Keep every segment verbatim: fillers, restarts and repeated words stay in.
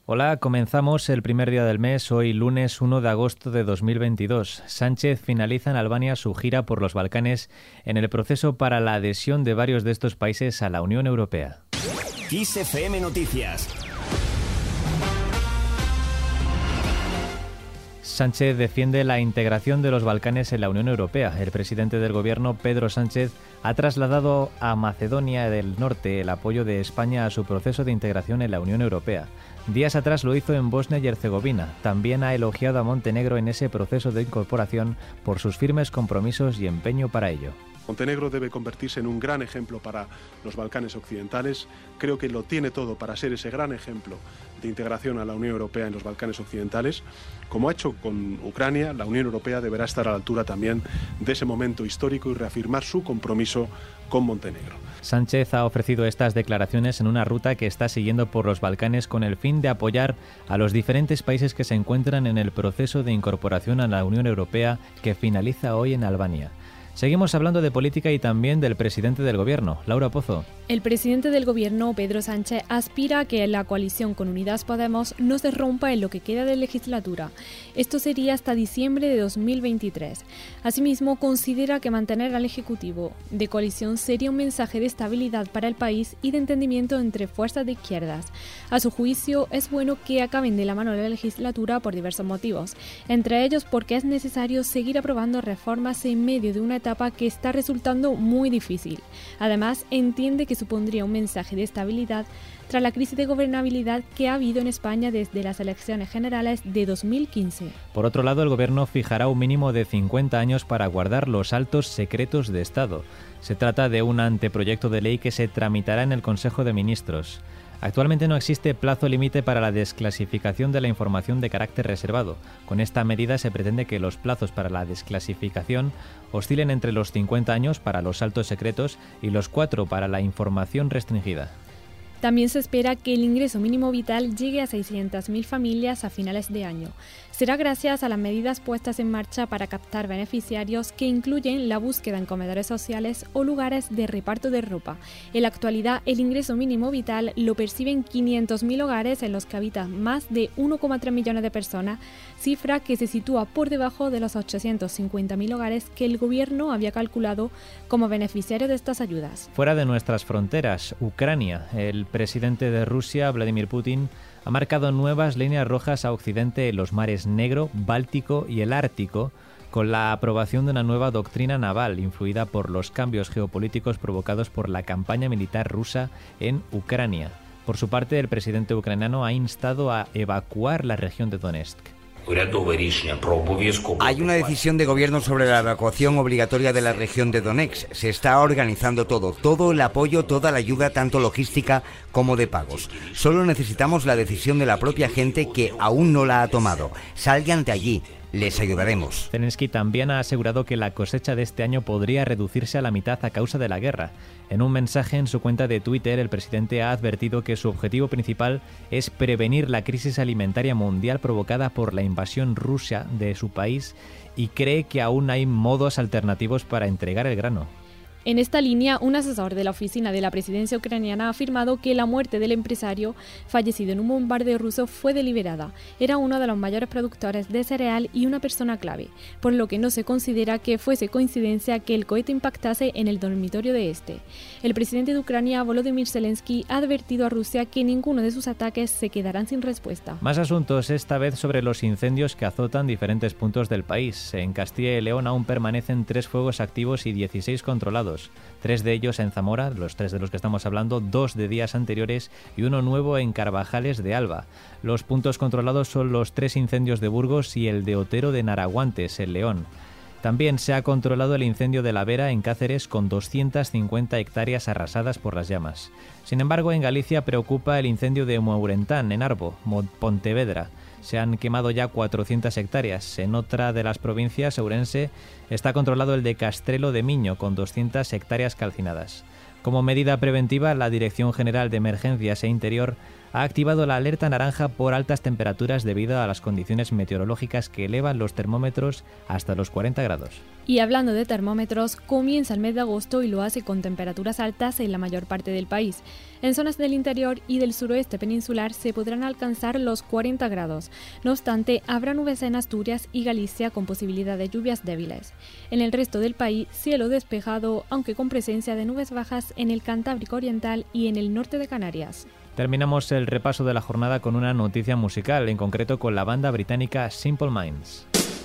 Hola, comenzamos el primer día del mes, hoy lunes uno de agosto de dos mil veintidós. Sánchez finaliza en Albania su gira por los Balcanes en el proceso para la adhesión de varios de estos países a la Unión Europea. Kiss F M Noticias. Sánchez defiende la integración de los Balcanes en la Unión Europea. El presidente del gobierno, Pedro Sánchez, ha trasladado a Macedonia del Norte el apoyo de España a su proceso de integración en la Unión Europea. Días atrás lo hizo en Bosnia y Herzegovina. También ha elogiado a Montenegro en ese proceso de incorporación por sus firmes compromisos y empeño para ello. Montenegro debe convertirse en un gran ejemplo para los Balcanes occidentales. Creo que lo tiene todo para ser ese gran ejemplo de integración a la Unión Europea en los Balcanes occidentales. Como ha hecho con Ucrania, la Unión Europea deberá estar a la altura también de ese momento histórico y reafirmar su compromiso con Montenegro. Sánchez ha ofrecido estas declaraciones en una ruta que está siguiendo por los Balcanes con el fin de apoyar a los diferentes países que se encuentran en el proceso de incorporación a la Unión Europea que finaliza hoy en Albania. Seguimos hablando de política y también del presidente del gobierno, Laura Pozo. El presidente del gobierno, Pedro Sánchez, aspira a que la coalición con Unidas Podemos no se rompa en lo que queda de legislatura. Esto sería hasta diciembre de dos mil veintitrés. Asimismo, considera que mantener al Ejecutivo de coalición sería un mensaje de estabilidad para el país y de entendimiento entre fuerzas de izquierdas. A su juicio, es bueno que acaben de la mano la legislatura por diversos motivos, entre ellos porque es necesario seguir aprobando reformas en medio de una etapa que está resultando muy difícil. Además, entiende que supondría un mensaje de estabilidad tras la crisis de gobernabilidad que ha habido en España desde las elecciones generales de dos mil quince. Por otro lado, el gobierno fijará un mínimo de cincuenta años para guardar los altos secretos de Estado. Se trata de un anteproyecto de ley que se tramitará en el Consejo de Ministros. Actualmente no existe plazo límite para la desclasificación de la información de carácter reservado. Con esta medida se pretende que los plazos para la desclasificación oscilen entre los cincuenta años para los altos secretos y los cuatro para la información restringida. También se espera que el ingreso mínimo vital llegue a seiscientas mil familias a finales de año. Será gracias a las medidas puestas en marcha para captar beneficiarios que incluyen la búsqueda en comedores sociales o lugares de reparto de ropa. En la actualidad, el ingreso mínimo vital lo perciben quinientos mil hogares en los que habitan más de uno coma tres millones de personas, cifra que se sitúa por debajo de los ochocientos cincuenta mil hogares que el gobierno había calculado como beneficiarios de estas ayudas. Fuera de nuestras fronteras, Ucrania, el presidente de Rusia, Vladimir Putin, ha marcado nuevas líneas rojas a Occidente en los mares Negro, Báltico y el Ártico, con la aprobación de una nueva doctrina naval influida por los cambios geopolíticos provocados por la campaña militar rusa en Ucrania. Por su parte, el presidente ucraniano ha instado a evacuar la región de Donetsk. Hay una decisión de gobierno sobre la evacuación obligatoria de la región de Donetsk. Se está organizando todo, todo el apoyo, toda la ayuda, tanto logística como de pagos. Solo necesitamos la decisión de la propia gente que aún no la ha tomado. Salgan de allí. Les ayudaremos. Zelensky también ha asegurado que la cosecha de este año podría reducirse a la mitad a causa de la guerra. En un mensaje en su cuenta de Twitter, el presidente ha advertido que su objetivo principal es prevenir la crisis alimentaria mundial provocada por la invasión rusa de su país y cree que aún hay modos alternativos para entregar el grano. En esta línea, un asesor de la oficina de la presidencia ucraniana ha afirmado que la muerte del empresario fallecido en un bombardeo ruso fue deliberada. Era uno de los mayores productores de cereal y una persona clave, por lo que no se considera que fuese coincidencia que el cohete impactase en el dormitorio de este. El presidente de Ucrania, Volodymyr Zelensky, ha advertido a Rusia que ninguno de sus ataques se quedarán sin respuesta. Más asuntos, esta vez sobre los incendios que azotan diferentes puntos del país. En Castilla y León aún permanecen tres fuegos activos y dieciséis controlados. Tres de ellos en Zamora, los tres de los que estamos hablando, dos de días anteriores y uno nuevo en Carvajales de Alba. Los puntos controlados son los tres incendios de Burgos y el de Otero de Naraguantes, en León. También se ha controlado el incendio de La Vera en Cáceres con doscientas cincuenta hectáreas arrasadas por las llamas. Sin embargo, en Galicia preocupa el incendio de Mourentán, en Arbo, Pontevedra. Se han quemado ya cuatrocientas hectáreas. En otra de las provincias, Ourense, está controlado el de Castrelo de Miño, con doscientas hectáreas calcinadas. Como medida preventiva, la Dirección General de Emergencias e Interior ha activado la alerta naranja por altas temperaturas debido a las condiciones meteorológicas que elevan los termómetros hasta los cuarenta grados. Y hablando de termómetros, comienza el mes de agosto y lo hace con temperaturas altas en la mayor parte del país. En zonas del interior y del suroeste peninsular se podrán alcanzar los cuarenta grados. No obstante, habrá nubes en Asturias y Galicia con posibilidad de lluvias débiles. En el resto del país, cielo despejado, aunque con presencia de nubes bajas en el Cantábrico Oriental y en el norte de Canarias. Terminamos el repaso de la jornada con una noticia musical, en concreto con la banda británica Simple Minds.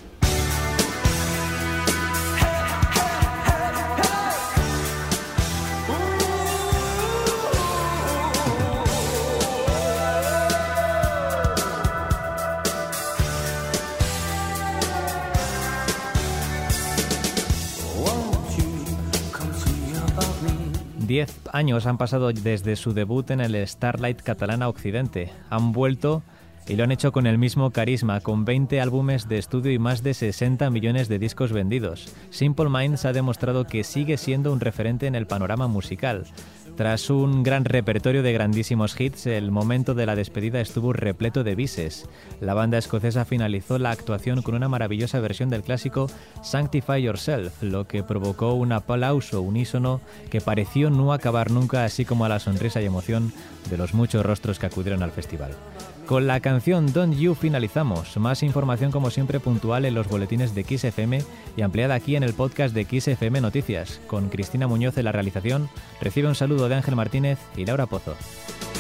Diez años han pasado desde su debut en el Starlight Catalana Occidente. Han vuelto y lo han hecho con el mismo carisma, con veinte álbumes de estudio y más de sesenta millones de discos vendidos. Simple Minds ha demostrado que sigue siendo un referente en el panorama musical. Tras un gran repertorio de grandísimos hits, el momento de la despedida estuvo repleto de bises. La banda escocesa finalizó la actuación con una maravillosa versión del clásico Sanctify Yourself, lo que provocó un aplauso unísono que pareció no acabar nunca, así como a la sonrisa y emoción de los muchos rostros que acudieron al festival. Con la canción Don't You finalizamos. Más información como siempre puntual en los boletines de Kiss F M y ampliada aquí en el podcast de Kiss F M Noticias. Con Cristina Muñoz en la realización, recibe un saludo de Ángel Martínez y Laura Pozo.